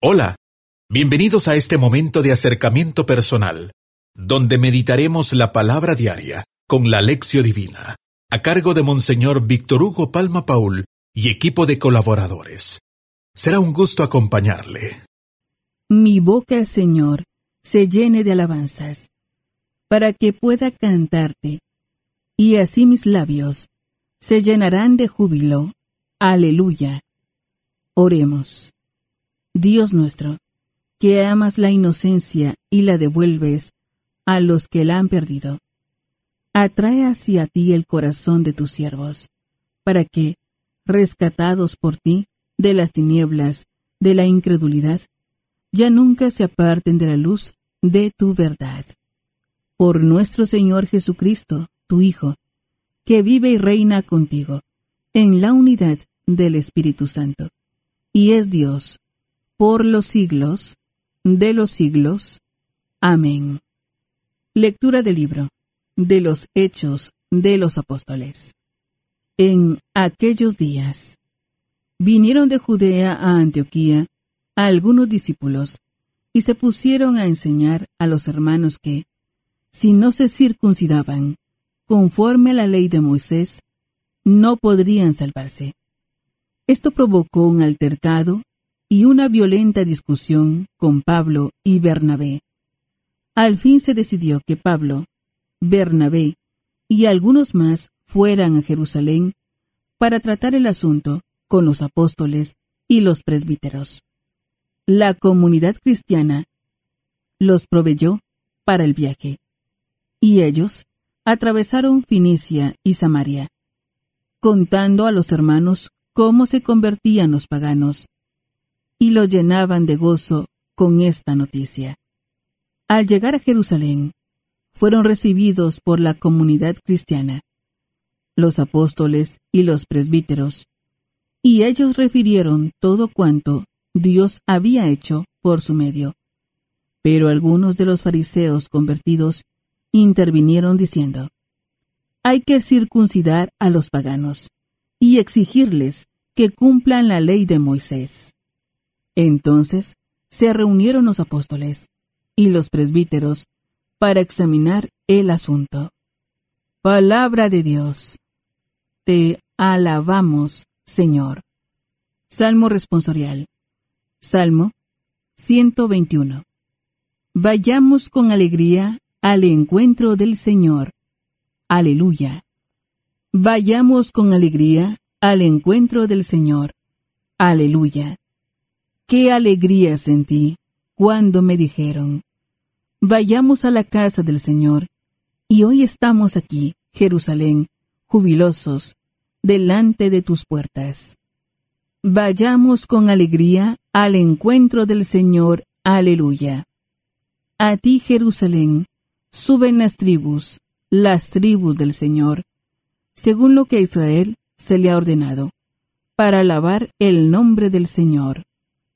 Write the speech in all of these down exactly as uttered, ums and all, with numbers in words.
Hola, bienvenidos a este momento de acercamiento personal, donde meditaremos la palabra diaria con la Lección Divina, a cargo de Monseñor Víctor Hugo Palma Paul y equipo de colaboradores. Será un gusto acompañarle. Mi boca, Señor, se llene de alabanzas, para que pueda cantarte, y así mis labios se llenarán de júbilo. Aleluya. Oremos. Dios nuestro, que amas la inocencia y la devuelves a los que la han perdido, atrae hacia ti el corazón de tus siervos, para que, rescatados por ti de las tinieblas de la incredulidad, ya nunca se aparten de la luz de tu verdad. Por nuestro Señor Jesucristo, tu Hijo, que vive y reina contigo, en la unidad del Espíritu Santo, y es Dios, por los siglos de los siglos. Amén. Lectura del libro de los Hechos de los Apóstoles. En aquellos días, vinieron de Judea a Antioquía algunos discípulos, y se pusieron a enseñar a los hermanos que, si no se circuncidaban, conforme a la ley de Moisés, no podrían salvarse. Esto provocó un altercado y una violenta discusión con Pablo y Bernabé. Al fin se decidió que Pablo, Bernabé y algunos más fueran a Jerusalén para tratar el asunto con los apóstoles y los presbíteros. La comunidad cristiana los proveyó para el viaje, y ellos atravesaron Finicia y Samaria, contando a los hermanos cómo se convertían los paganos, y lo llenaban de gozo con esta noticia. Al llegar a Jerusalén, fueron recibidos por la comunidad cristiana, los apóstoles y los presbíteros, y ellos refirieron todo cuanto Dios había hecho por su medio. Pero algunos de los fariseos convertidos intervinieron diciendo: hay que circuncidar a los paganos y exigirles que cumplan la ley de Moisés. Entonces se reunieron los apóstoles y los presbíteros para examinar el asunto. Palabra de Dios. Te alabamos, Señor. Salmo responsorial. Salmo ciento veintiuno. Vayamos con alegría al encuentro del Señor. Aleluya. Vayamos con alegría al encuentro del Señor. Aleluya. Qué alegría sentí cuando me dijeron: vayamos a la casa del Señor, y hoy estamos aquí, Jerusalén, jubilosos, delante de tus puertas. Vayamos con alegría al encuentro del Señor. Aleluya. A ti, Jerusalén, suben las tribus, las tribus del Señor, según lo que a Israel se le ha ordenado, para alabar el nombre del Señor.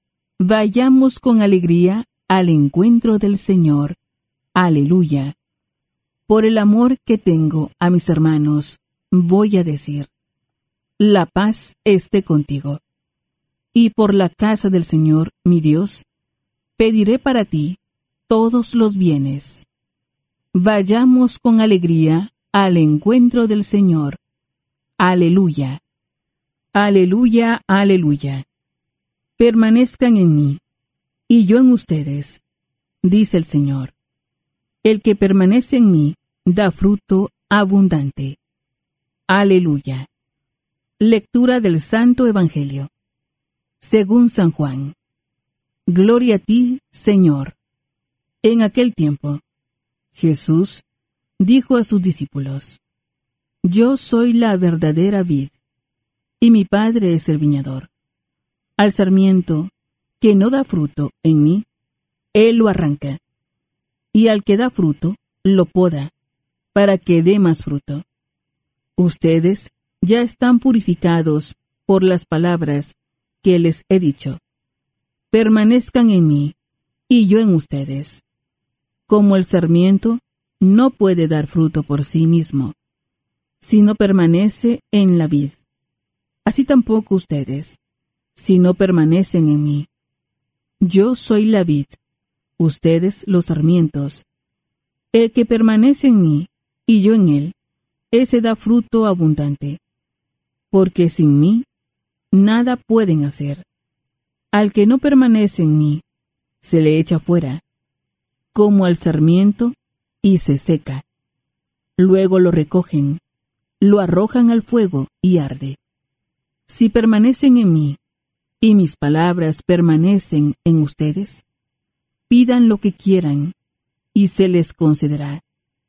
Vayamos con alegría al encuentro del Señor. Aleluya. Por el amor que tengo a mis hermanos, voy a decir: la paz esté contigo. Y por la casa del Señor, mi Dios, pediré para ti todos los bienes. Vayamos con alegría al encuentro del Señor. Aleluya. Aleluya, aleluya. Permanezcan en mí, y yo en ustedes, dice el Señor. El que permanece en mí da fruto abundante. Aleluya. Lectura del Santo Evangelio según San Juan. Gloria a ti, Señor. En aquel tiempo, Jesús dijo a sus discípulos: yo soy la verdadera vid, y mi Padre es el viñador. Al sarmiento que no da fruto en mí, Él lo arranca, y al que da fruto, lo poda, para que dé más fruto. Ustedes ya están purificados por las palabras que les he dicho. Permanezcan en mí, y yo en ustedes. Como el sarmiento no puede dar fruto por sí mismo, si no permanece en la vid, así tampoco ustedes, si no permanecen en mí. Yo soy la vid, ustedes los sarmientos. El que permanece en mí, y yo en él, ese da fruto abundante. Porque sin mí, nada pueden hacer. Al que no permanece en mí, se le echa fuera, como al sarmiento, y se seca. Luego lo recogen, lo arrojan al fuego y arde. Si permanecen en mí, y mis palabras permanecen en ustedes, pidan lo que quieran, y se les concederá.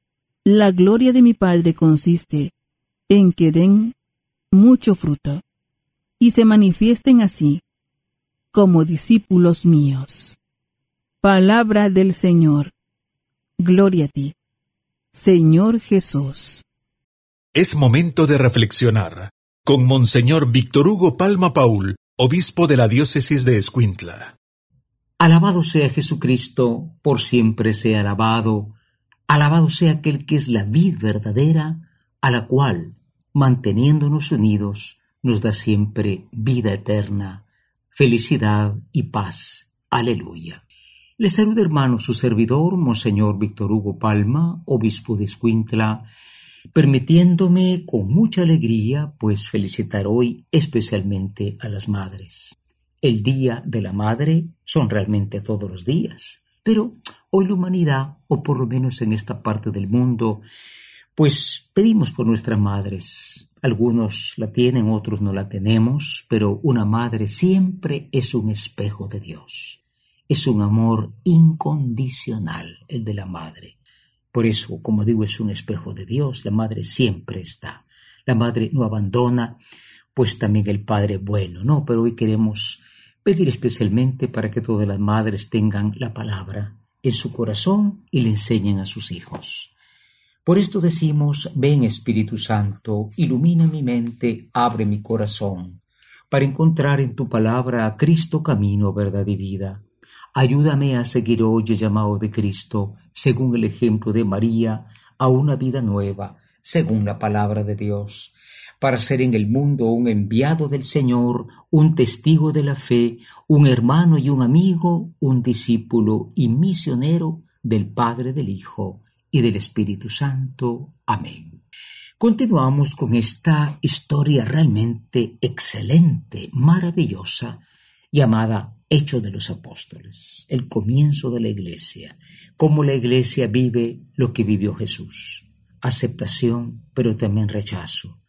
La gloria de mi Padre consiste en que den mucho fruto, y se manifiesten así como discípulos míos. Palabra del Señor. Gloria a ti, Señor Jesús. Es momento de reflexionar con Monseñor Víctor Hugo Palma Paul, obispo de la diócesis de Escuintla. Alabado sea Jesucristo, por siempre sea alabado. Alabado sea aquel que es la vid verdadera, a la cual, manteniéndonos unidos, nos da siempre vida eterna, felicidad y paz. Aleluya. Les saluda, hermano, su servidor, Monseñor Víctor Hugo Palma, obispo de Escuintla, permitiéndome con mucha alegría, pues felicitar hoy especialmente a las madres. El Día de la Madre son realmente todos los días, pero hoy la humanidad, o por lo menos en esta parte del mundo, pues pedimos por nuestras madres. Algunos la tienen, otros no la tenemos, pero una madre siempre es un espejo de Dios. Es un amor incondicional el de la madre. Por eso, como digo, es un espejo de Dios. La madre siempre está. La madre no abandona, pues también el padre bueno, ¿no? Pero hoy queremos pedir especialmente para que todas las madres tengan la palabra en su corazón y le enseñen a sus hijos. Por esto decimos: ven Espíritu Santo, ilumina mi mente, abre mi corazón, para encontrar en tu palabra a Cristo, camino, verdad y vida. Ayúdame a seguir hoy el llamado de Cristo, según el ejemplo de María, a una vida nueva, según la palabra de Dios, para ser en el mundo un enviado del Señor, un testigo de la fe, un hermano y un amigo, un discípulo y misionero del Padre, del Hijo y del Espíritu Santo. Amén. Continuamos con esta historia realmente excelente, maravillosa, llamada Hechos de los Apóstoles, el comienzo de la Iglesia, cómo la Iglesia vive lo que vivió Jesús, aceptación, pero también rechazo,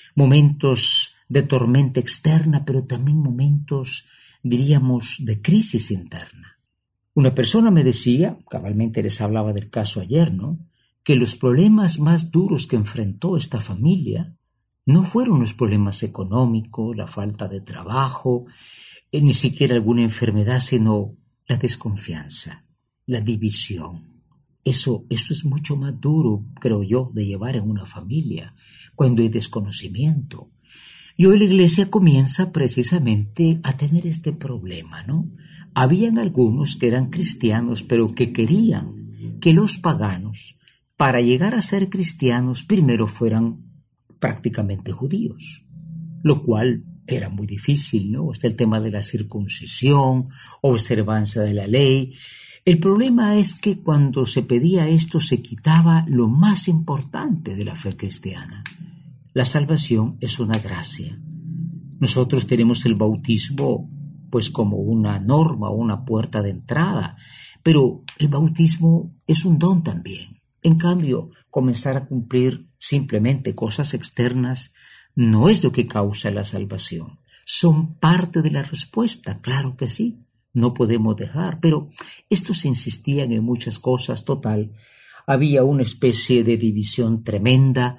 momentos de tormenta externa, pero también momentos, diríamos, de crisis interna. Una persona me decía, cabalmente les hablaba del caso ayer, ¿no?, que los problemas más duros que enfrentó esta familia no fueron los problemas económicos, la falta de trabajo, eh, ni siquiera alguna enfermedad, sino la desconfianza, la división. Eso, eso es mucho más duro, creo yo, de llevar en una familia, cuando hay desconocimiento. Y hoy la Iglesia comienza precisamente a tener este problema, ¿no? Habían algunos que eran cristianos, pero que querían que los paganos, para llegar a ser cristianos, primero fueran prácticamente judíos, lo cual era muy difícil, ¿no? Está el tema de la circuncisión, observancia de la ley. El problema es que cuando se pedía esto se quitaba lo más importante de la fe cristiana. La salvación es una gracia. Nosotros tenemos el bautismo pues como una norma, una puerta de entrada, pero el bautismo es un don también. En cambio, comenzar a cumplir simplemente cosas externas no es lo que causa la salvación. Son parte de la respuesta, claro que sí, no podemos dejar, pero estos insistían en muchas cosas. Total, había una especie de división tremenda,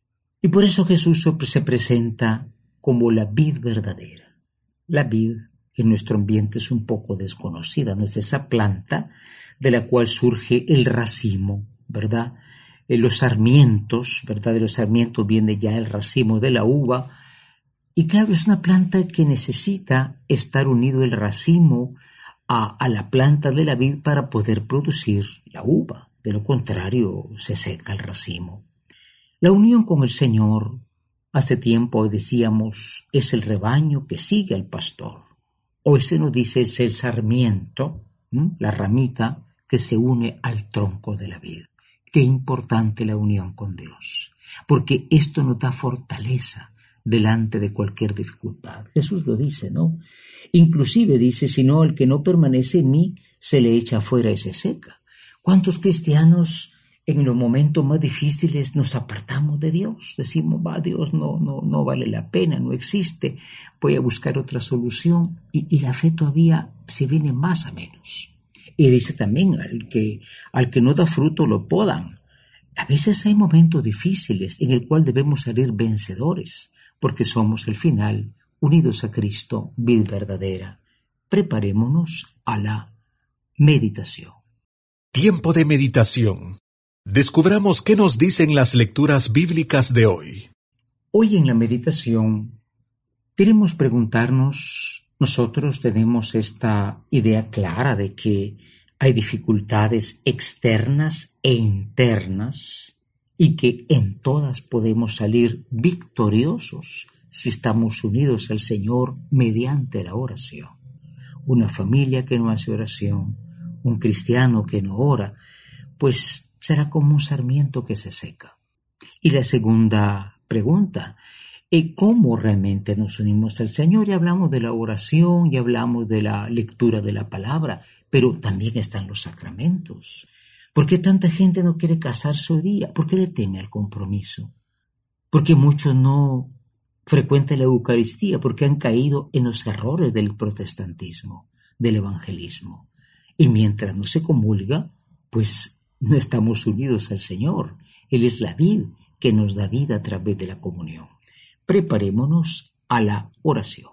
y por eso Jesús se presenta como la vid verdadera. La vid en nuestro ambiente es un poco desconocida, no es esa planta de la cual surge el racimo, ¿verdad? Eh, los sarmientos, ¿verdad? De los sarmientos viene ya el racimo de la uva. Y claro, es una planta que necesita estar unido el racimo a, a la planta de la vid para poder producir la uva. De lo contrario, se seca el racimo. La unión con el Señor, hace tiempo decíamos, es el rebaño que sigue al pastor. Hoy se nos dice es el sarmiento, ¿m? la ramita que se une al tronco de la vid. Qué importante la unión con Dios, porque esto nos da fortaleza delante de cualquier dificultad. Jesús lo dice, ¿no? Inclusive dice, si no, el que no permanece en mí se le echa afuera y se seca. ¿Cuántos cristianos en los momentos más difíciles nos apartamos de Dios? Decimos, va, Dios no, no, no vale la pena, no existe, voy a buscar otra solución, y, y la fe todavía se viene más a menos. Y dice también, al que, al que no da fruto lo podan. A veces hay momentos difíciles en el cual debemos salir vencedores, porque somos al final unidos a Cristo, vid verdadera. Preparémonos a la meditación. Tiempo de meditación. Descubramos qué nos dicen las lecturas bíblicas de hoy. Hoy en la meditación queremos preguntarnos, nosotros tenemos esta idea clara de que hay dificultades externas e internas y que en todas podemos salir victoriosos si estamos unidos al Señor mediante la oración. Una familia que no hace oración, un cristiano que no ora, pues será como un sarmiento que se seca. Y la segunda pregunta, ¿cómo realmente nos unimos al Señor? Ya hablamos de la oración, ya hablamos de la lectura de la palabra, pero también están los sacramentos. ¿Por qué tanta gente no quiere casarse hoy día? ¿Por qué le teme al compromiso? Porque muchos no frecuentan la Eucaristía, porque han caído en los errores del protestantismo, del evangelismo. Y mientras no se comulga, pues no estamos unidos al Señor. Él es la vid que nos da vida a través de la comunión. Preparémonos a la oración.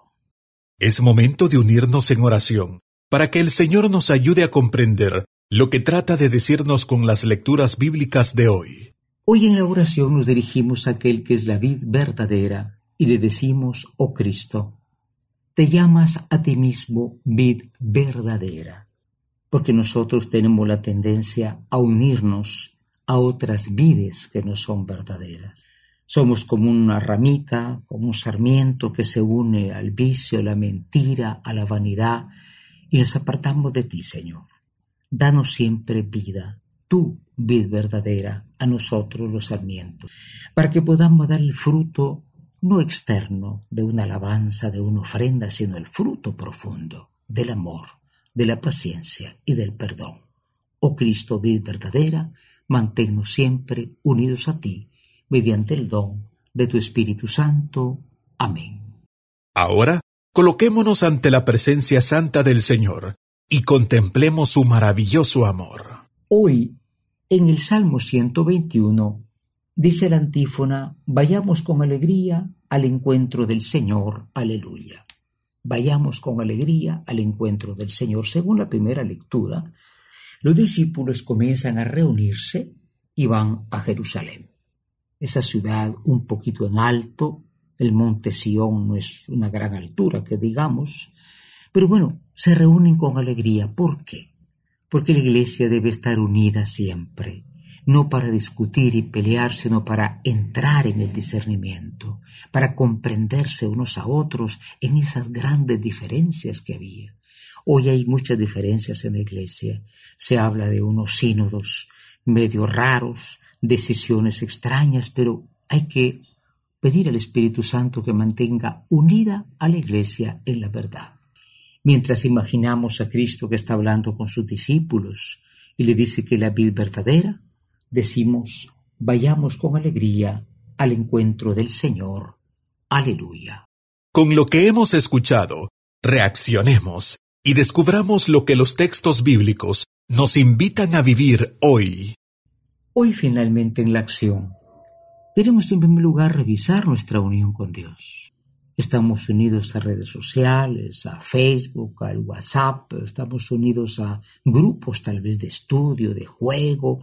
Es momento de unirnos en oración, para que el Señor nos ayude a comprender lo que trata de decirnos con las lecturas bíblicas de hoy. Hoy en la oración nos dirigimos a aquel que es la vid verdadera y le decimos, oh Cristo, te llamas a ti mismo vid verdadera, porque nosotros tenemos la tendencia a unirnos a otras vides que no son verdaderas. Somos como una ramita, como un sarmiento que se une al vicio, a la mentira, a la vanidad, y nos apartamos de ti, Señor. Danos siempre vida, tú, vid verdadera, a nosotros los sarmientos, para que podamos dar el fruto no externo de una alabanza, de una ofrenda, sino el fruto profundo del amor, de la paciencia y del perdón. Oh Cristo, vid verdadera, manténnos siempre unidos a ti, mediante el don de tu Espíritu Santo. Amén. Ahora, coloquémonos ante la presencia santa del Señor y contemplemos su maravilloso amor. Hoy, en el Salmo ciento veintiuno, dice la antífona, vayamos con alegría al encuentro del Señor. Aleluya. Vayamos con alegría al encuentro del Señor. Según la primera lectura, los discípulos comienzan a reunirse y van a Jerusalén. Esa ciudad un poquito en alto, el monte Sión no es una gran altura que digamos, pero bueno, se reúnen con alegría. ¿Por qué? Porque la iglesia debe estar unida siempre, no para discutir y pelear, sino para entrar en el discernimiento, para comprenderse unos a otros en esas grandes diferencias que había. Hoy hay muchas diferencias en la iglesia. Se habla de unos sínodos medio raros, decisiones extrañas, pero hay que pedir al Espíritu Santo que mantenga unida a la iglesia en la verdad. Mientras imaginamos a Cristo que está hablando con sus discípulos y le dice que la vid verdadera, decimos, vayamos con alegría al encuentro del Señor. Aleluya. Con lo que hemos escuchado, reaccionemos y descubramos lo que los textos bíblicos nos invitan a vivir hoy. Hoy finalmente en la acción, queremos en primer lugar revisar nuestra unión con Dios. Estamos unidos a redes sociales, a Facebook, al WhatsApp, estamos unidos a grupos tal vez de estudio, de juego.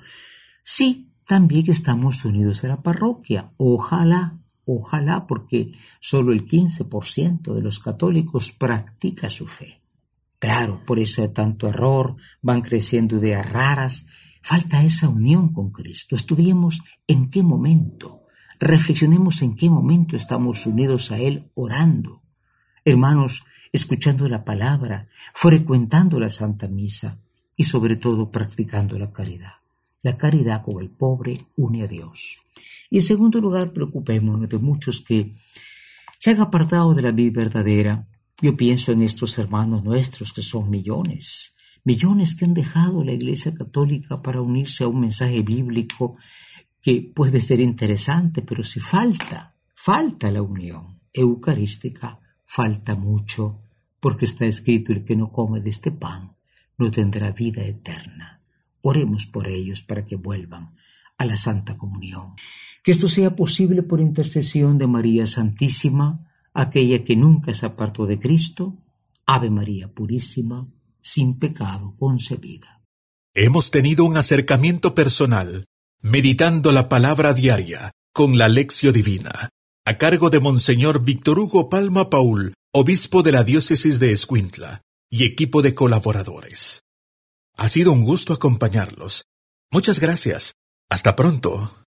Sí, también estamos unidos a la parroquia. Ojalá, ojalá, porque solo el quince por ciento de los católicos practica su fe. Claro, por eso hay tanto error, van creciendo ideas raras. Falta esa unión con Cristo. Estudiemos en qué momento, reflexionemos en qué momento estamos unidos a Él orando. Hermanos, escuchando la palabra, frecuentando la Santa Misa y sobre todo practicando la caridad. La caridad con el pobre une a Dios. Y en segundo lugar, preocupémonos de muchos que se han apartado de la vida verdadera. Yo pienso en estos hermanos nuestros que son millones, millones que han dejado la Iglesia Católica para unirse a un mensaje bíblico que puede ser interesante, pero si falta, falta la unión eucarística, falta mucho, porque está escrito: el que no come de este pan no tendrá vida eterna. Oremos por ellos para que vuelvan a la Santa Comunión. Que esto sea posible por intercesión de María Santísima, aquella que nunca se apartó de Cristo. Ave María Purísima, sin pecado concebida. Hemos tenido un acercamiento personal, meditando la palabra diaria con la Lección Divina, a cargo de Monseñor Víctor Hugo Palma Paul, obispo de la diócesis de Escuintla, y equipo de colaboradores. Ha sido un gusto acompañarlos. Muchas gracias. Hasta pronto.